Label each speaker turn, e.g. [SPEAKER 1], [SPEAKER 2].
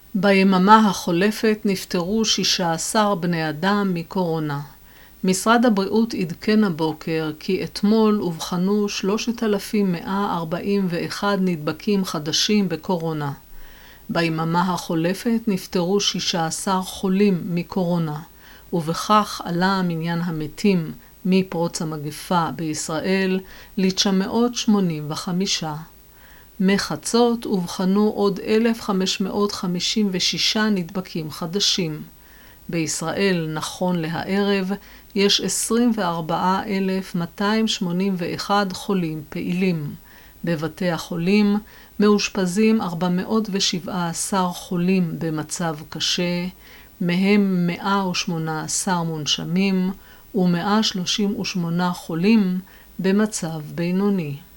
[SPEAKER 1] ביממה החולפת נפטרו 16 בני אדם מקורונה. משרד הבריאות עדכן הבוקר כי אתמול אובחנו 3,141 נדבקים חדשים בקורונה. ביממה החולפת נפטרו 16 חולים מקורונה, ובכך עלה מניין המתים מפרוץ המגפה בישראל ל-985. מחצות אובחנו עוד 1,556 נדבקים חדשים. בישראל נכון להערב יש 24,281 חולים פעילים. בבתי החולים מאושפזים 417 חולים במצב קשה, מהם 118 מונשמים ו138 חולים במצב בינוני.